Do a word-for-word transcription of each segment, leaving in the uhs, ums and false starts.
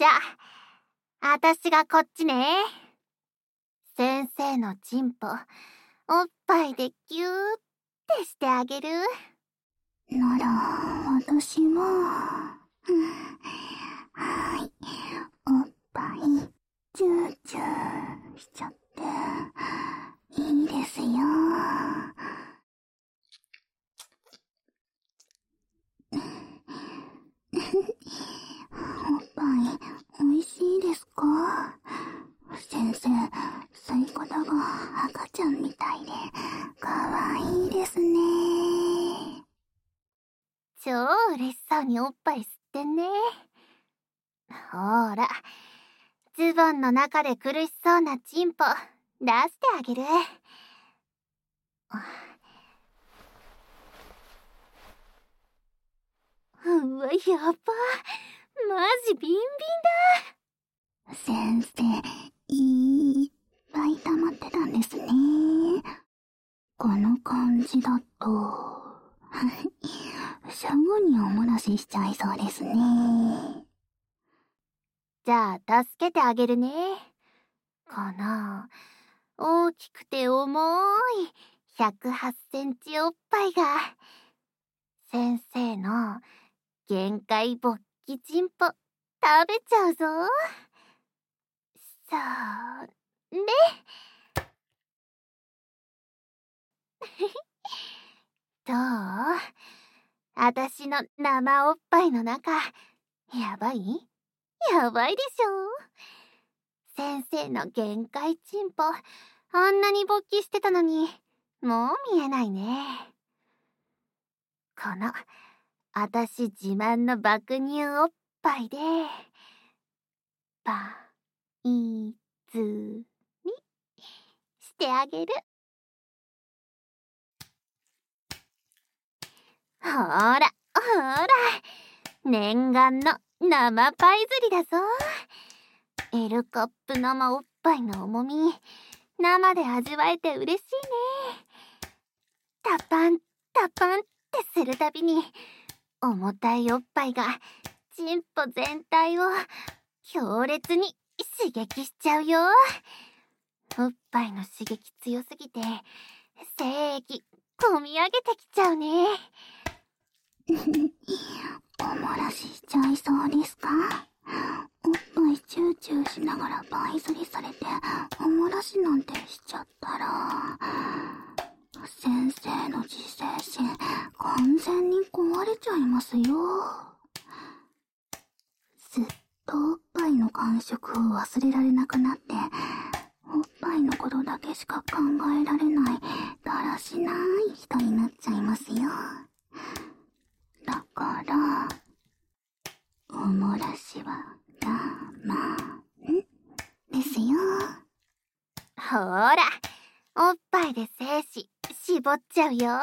じゃあ、あたしがこっちね。先生のチンポ、おっぱいでギューってしてあげる。 なら、私は、うん、はい、おっぱい、チューチューしちゃって、いいですよ。おっぱい、おいしいですか？先生、吸い方が赤ちゃんみたいで、かわいいですね。 超嬉しそうにおっぱい吸ってんね。ほーら、ズボンの中で苦しそうなチンポ、出してあげる。うわ、やば。マジビンビンだ。先生、いっぱい溜まってたんですね。この感じだと、すぐにおもらししちゃいそうですね。 じゃあ、助けてあげるね。この、大きくて重いひゃくはちセンチおっぱいが、先生の限界勃起チンポ、食べちゃうぞ。そうね。どう？あたしの生おっぱいの中、やばい？やばいでしょ？先生の限界チンポ、あんなに勃起してたのに、もう見えないね。この、あたし自慢の爆乳おっぱいで、パイズリしてあげる。ほーら、ほーら、念願の生パイ釣りだぞ。L カップ生おっぱいの重み、生で味わえて嬉しいね。タパン、タパンってするたびに、重たいおっぱいが、チンポ全体を強烈に刺激しちゃうよ。おっぱいの刺激強すぎて、精液、込み上げてきちゃうね。 おもらししちゃいそうですか？おっぱいチューチューしながらパイ釣りされて、おもらしなんてしちゃったら、先生の自制心、完全に壊れちゃいますよ。ずっとおっぱいの感触を忘れられなくなって、おっぱいのことだけしか考えられない、だらしない人になっちゃいますよ。だから、おもらしは我慢ですよ。 ほーら、おっぱいで精子絞っちゃうよ。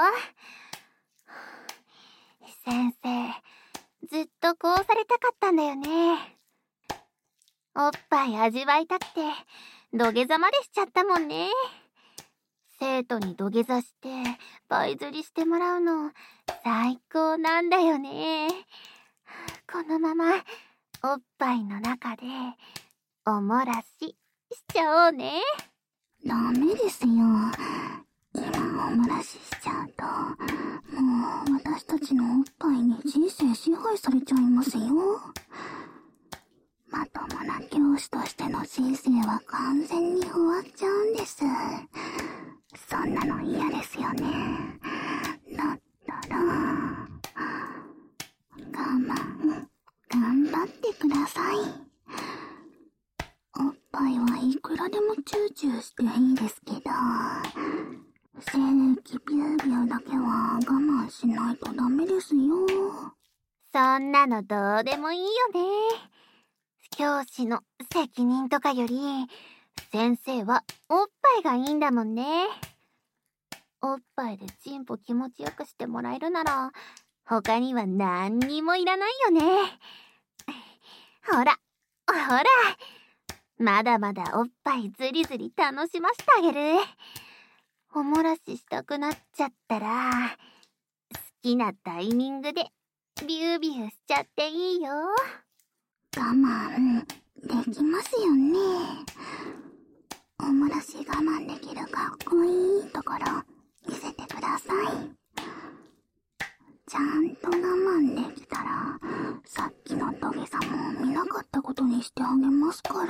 先生、ずっとこうされたかったんだよね。おっぱい味わいたくて土下座までしちゃったもんね。生徒に土下座してパイ釣りしてもらうの最高なんだよね。このままおっぱいの中でおもらししちゃおうね。 ダメですよ。今おもらししちゃうと、もう私たちのおっぱいに人生支配されちゃいますよ。まともな教師としての人生は完全に終わっちゃうんです。そんなの嫌ですよね。だったら、我慢、頑張ってください。おっぱいはいくらでもチューチューしていいですけど、精液ビュービューだけは我慢しないとダメですよ。 そんなのどうでもいいよね。教師の責任とかより、先生はおっぱいがいいんだもんね。おっぱいでチンポ気持ちよくしてもらえるなら、他には何にもいらないよね。ほら、ほら、まだまだおっぱいずりずり楽しませてあげる。おもらししたくなっちゃったら、好きなタイミングでビュービューしちゃっていいよ。 我慢できますよね。おもらし我慢できるかっこいいところ見せてください。ちゃんと我慢できたら、さっきのトゲさも見なかったことにしてあげますから。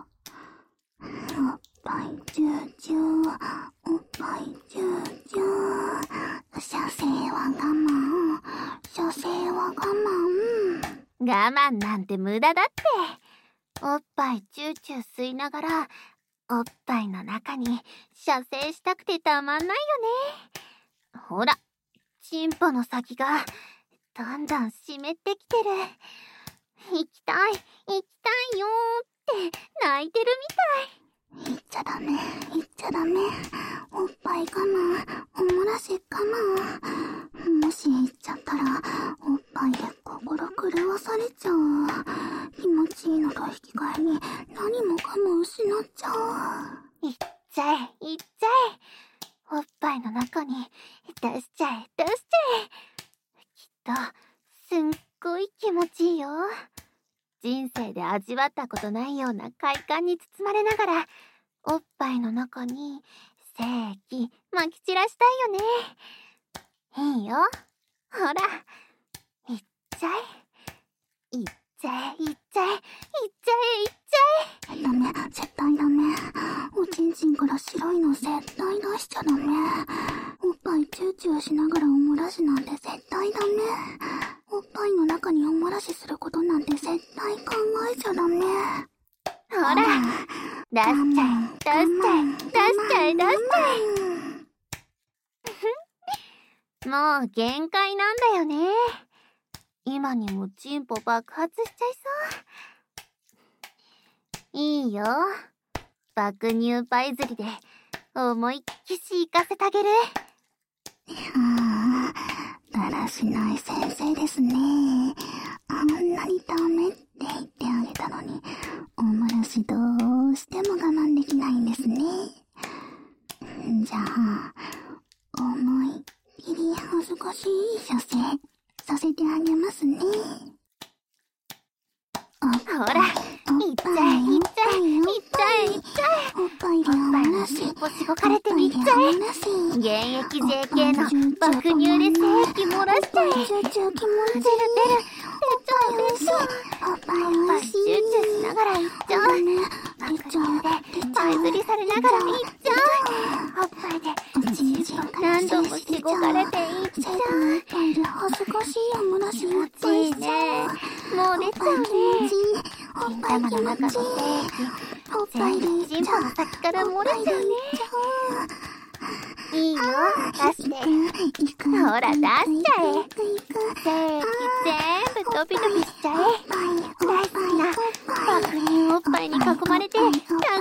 おっぱいチューチュー、おっぱいチューチュー。射精は我慢、射精は我慢。 我慢なんて無駄だって。おっぱいチューチュー吸いながら、おっぱいの中に射精したくてたまんないよね。ほら、チンポの先がどんどん湿ってきてる。行きたい、行きたいよーって泣いてるみたい。 言っちゃダメ、言っちゃダメ。おっぱい我慢、おもらし我慢。もし言っちゃったら、おっぱいで心狂わされちゃう。気持ちいいのと引き換えに何もかも失っちゃう。 言っちゃえ、言っちゃえ。おっぱいの中に出しちゃえ、出しちゃえ。きっとすっごい気持ちいいよ。人生で味わったことないような快感に包まれながら、おっぱいの中に精液まき散らしたいよね。いいよ。ほら、いっちゃえ。いっちゃえ、いっちゃえ、いっちゃえ、いっちゃえ。 ダメ、絶対ダメ。おちんちんから白いの絶対出しちゃダメ。おっぱいチューチューしながらおもらしなんて絶対ダメ。おっぱいの中におもらしすることなんて絶対考えちゃダメ。 ほら、出しちゃえ、出しちゃえ、出しちゃえ、出しちゃえ。もう限界なんだよね。今にもチンポ爆発しちゃいそう。いいよ。爆乳パイ釣りで思いっきし行かせてあげる。 ああ、だらしない先生ですね。あんなにダメって言ってあげたのに、おもらしどうしても我慢できないんですね。じゃあ、思いっきり恥ずかしい射精させてあげますね。 ほら、いっちゃえ、いっちゃえ、いっちゃえ、いっちゃえ。 おっぱいでおもらし、 チンポしごかれてみっちゃえ。現役 ジェーケー の爆乳で精液漏らしちゃえ。 チューチュー気持ちいい。 出る出る、出ちゃう出ちゃう。 おっぱいおいしい。 チューチューしながらいっちゃう。爆乳でパイ釣りされながらいっちゃう。おっぱいでチンポ何度もしごかれていっちゃう。 おっぱいで恥ずかしいおもらしいっ気持ちいいね。もう出ちゃうね。金玉の中の精液全部チンポの先から漏れちゃうね。いいよ、出して。ほら、出しちゃえ。精液全部ドビドビしちゃえ。大好きな爆乳おっぱいに囲まれてたくさん漏らしちゃ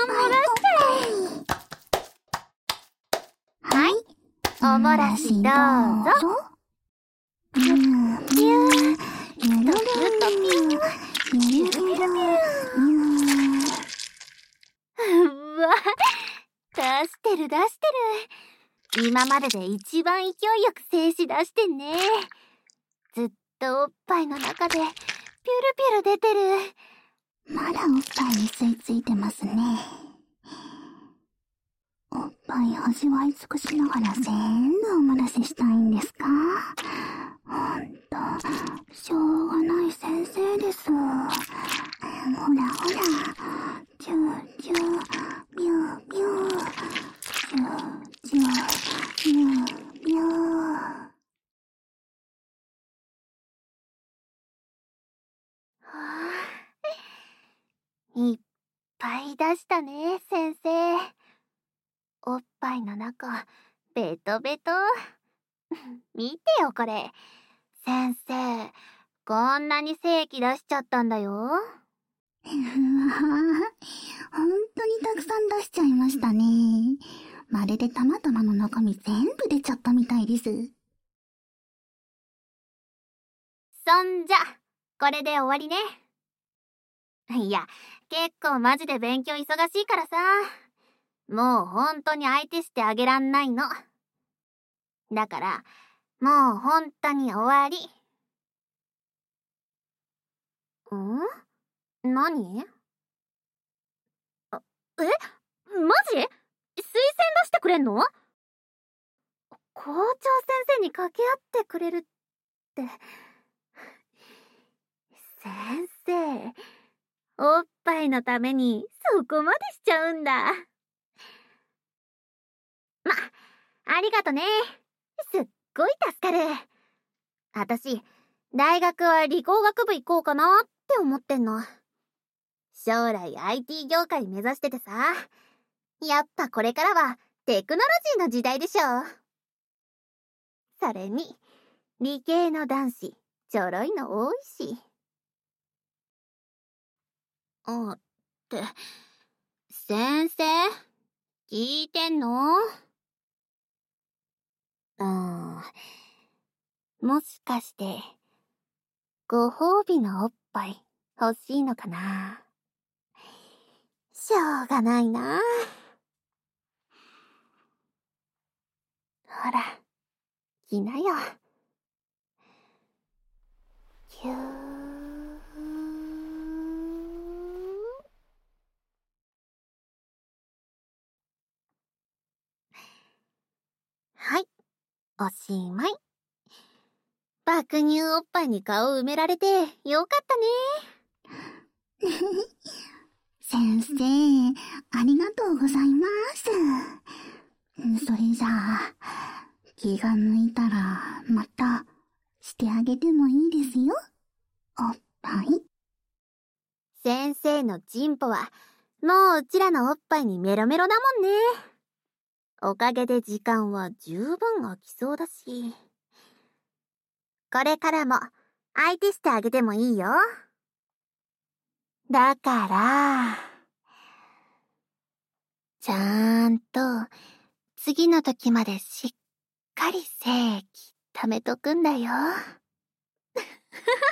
え。はい、おもらしどうぞ。ピューピューピューとピューとピューピューピューピュー。うわ、出してる出してる。今までで一番勢いよく精子出してんね。ずっとおっぱいの中でピュルピュル出てる。 まだおっぱいに吸い付いてますね。おっぱい味わい尽くしながら全部おもらししたいんですか？ほんと、しょうがない先生です。ほらほら、チューチュー、ビュービュー、チューチュー、ビュービュー。 はあ、いっぱい出したね、先生。おっぱいの中、ベトベト。見てよ、これ。先生、こんなに精液出しちゃったんだよ。 うわぁ、ほんとにたくさん出しちゃいましたね。まるでたまたまの中身全部出ちゃったみたいです。 そんじゃ、これで終わりね。いや、結構マジで勉強忙しいからさ。もうほんとに相手してあげらんないの。だから、もうほんとに終わり。 ん？何？あ、え？マジ？推薦出してくれんの？校長先生に掛け合ってくれるって。先生、おっぱいのためにそこまでしちゃうんだ。ま、ありがとね。すっごい助かる。あたし、大学は理工学部行こうかなって思ってんの。将来 アイティー 業界目指しててさ。やっぱこれからはテクノロジーの時代でしょ。それに、理系の男子、ちょろいの多いし。あ、って、先生、聞いてんの？うーん、もしかして、ご褒美のおっぱい欲しいのかな？しょうがないな。ほら、来なよ。ぎゅー。はい、おしまい。爆乳おっぱいに顔埋められてよかったね。 先生、ありがとうございます。それじゃあ、気が向いたら、また、してあげてもいいですよ。おっぱい。 先生のチンポは、もううちらのおっぱいにメロメロだもんね。おかげで時間は十分空きそうだし。これからも、相手してあげてもいいよ。だから、ちゃんと、次の時までしっかり精液貯めとくんだよ。